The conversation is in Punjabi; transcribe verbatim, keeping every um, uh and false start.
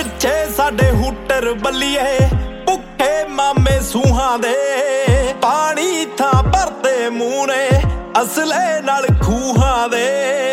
ਪਿੱਛੇ ਸਾਡੇ ਹੂਟਰ ਬੱਲੀਏ ਭੁੱਖੇ ਮਾਮੇ ਸੂਹਾਂ ਦੇ ਪਾਣੀ ਥਾਂ ਭਰਦੇ ਮੂੰਹ ਨੇ ਅਸਲੇ ਨਾਲ ਖੂਹਾਂ ਦੇ।